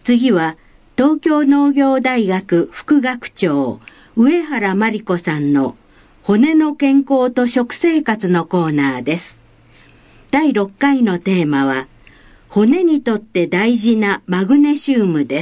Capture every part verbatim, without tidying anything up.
次は東京農業大学副学長上原真理子さんの骨の健康と食生活のコーナーです。だいろっかいのテーマは骨にとって大事なマグネシウムです。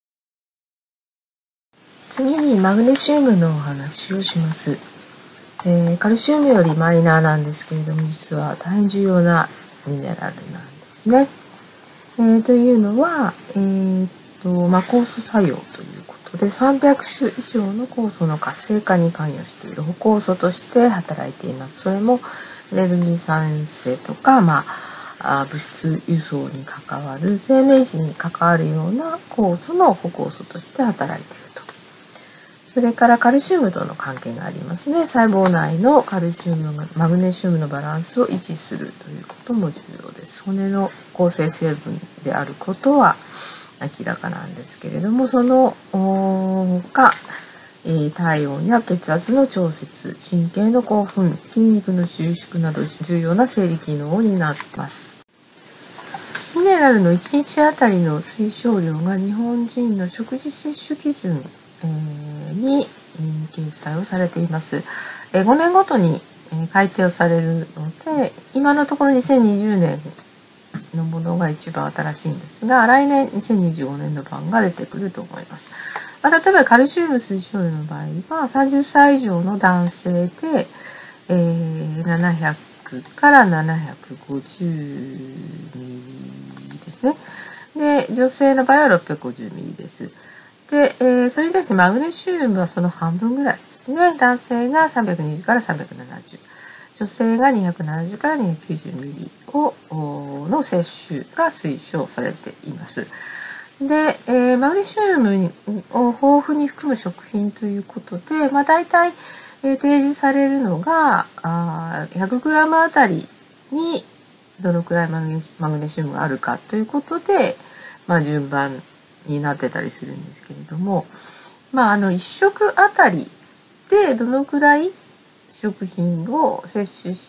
次にマグネシウムのお話をします。えー、カルシウムよりマイナーなんですけれども、実は大変重要なミネラルなんですね。えー、というのは、えー、っとまあ、酵素作用ということでさんびゃくしゅ以上の酵素の活性化に関与している補酵素として働いています。それもエネルギー産生とか、まあ、物質輸送に関わる生命時に関わるような酵素の補酵素として働いていると。それからカルシウムとの関係がありますね。細胞内のカルシウム、マグネシウムのバランスを維持するということも重要です。骨の構成成分であることは明らかなんですけれども、その他、えー、体温や血圧の調節、神経の興奮、筋肉の収縮など重要な生理機能を担っています。ミネラルのいちにちあたりの推奨量が日本人の食事摂取基準に掲載をされています。ごねんごとに改定をされるので、今のところにせんにじゅうねんのものが一番新しいんですが、来年にせんにじゅうごねんの版が出てくると思います。まあ、例えばカルシウム推奨量の場合はさんじゅっさい以上の男性で、えー、ななひゃくからななひゃくごじゅうミリですね。で、女性の場合はろっぴゃくごじゅうミリです。で、えー、それに対してマグネシウムはその半分ぐらいですね。男性がさんびゃくにじゅうからさんびゃくななじゅう、女性がにひゃくななじゅうからにひゃくきゅうじゅうミリをの摂取が推奨されています。で、えー、マグネシウムを豊富に含む食品ということで、まあ、大体、えー、提示されるのがあ ひゃくグラム あたりにどのくらいマグネシ、マグネシウムがあるかということで、まあ、順番になってたりするんですけれども、まあ、あのいっ食あたりでどのくらい食品を摂取して、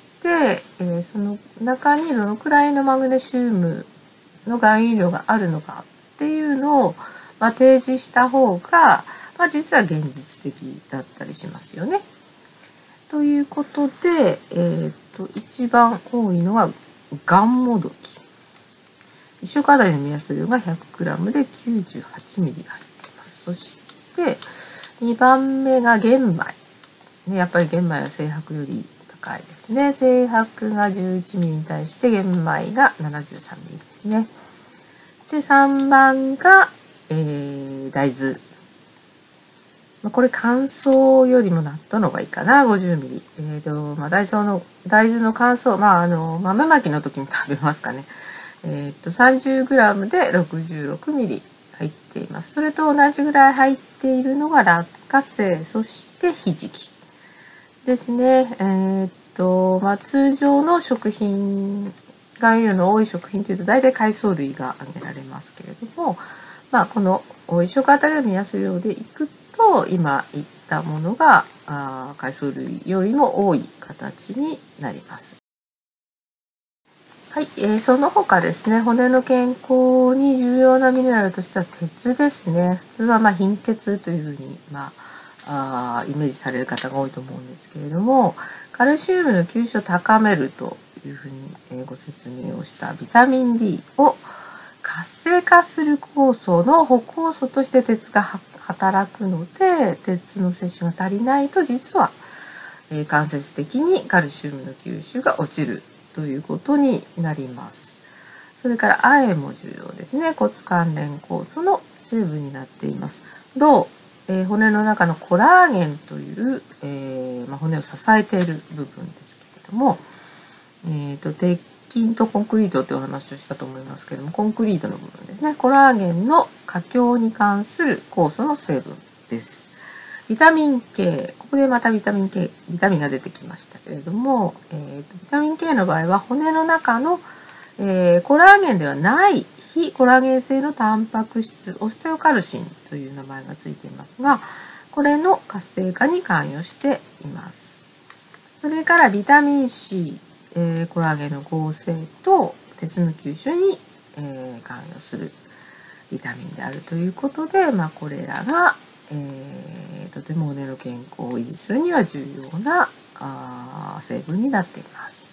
えー、その中にどのくらいのマグネシウムの含有量があるのかっていうのを、まあ、提示した方が、まあ、実は現実的だったりしますよね。ということで、えー、と一番多いのはがんもどき。いっ食あたりの目安量が ひゃくグラム で きゅうじゅうはちミリ 入っています。そしてにばんめが玄米、ね、やっぱり玄米は精白より高いですね。精白がじゅういちミリに対して玄米がななじゅうさんミリですね。でさんばんが、えー、大豆。これ乾燥よりも納豆の方がいいかな、ごじゅうミリ。えーとまあ、大豆の大豆の乾燥、まあ、あの豆まきの時に食べますかね。えー、と さんじゅうグラム で ろくじゅうろくミリ 入っています。それと同じぐらい入っているのが落花生、そしてひじきですね。えーとまあ、通常の食品、含有量の多い食品というと大体海藻類が挙げられますけれども、まあ、このいっ食あたりの目安量でいくと今言ったものがあ海藻類よりも多い形になります。はい、えー、その他ですね、骨の健康に重要なミネラルとしては鉄ですね。普通はまあ貧血というふうに、まあ、あイメージされる方が多いと思うんですけれども、カルシウムの吸収を高めるというふうに、えー、ご説明をしたビタミン ディー を活性化する酵素の補酵素として鉄が働くので、鉄の摂取が足りないと実は、えー、間接的にカルシウムの吸収が落ちるということになります。それから亜鉛も重要ですね。骨関連酵素の成分になっています。銅、えー、骨の中のコラーゲンという、えーまあ、骨を支えている部分ですけれども、えー、と鉄筋とコンクリートというお話をしたと思いますけれども、コンクリートの部分ですね。コラーゲンの過強に関する酵素の成分です。ビタミン K、ここでまたビタミン K、ビタミンが出てきましたけれども、えー、とビタミン K の場合は骨の中の、えー、コラーゲンではない非コラーゲン性のタンパク質、オステオカルシンという名前がついていますが、これの活性化に関与しています。それからビタミン C、えー、コラーゲンの合成と鉄の吸収に、えー、関与する。 ビタミンであるということで、まあ、これらが、えー、とても骨の健康を維持するには重要なあ成分になっています。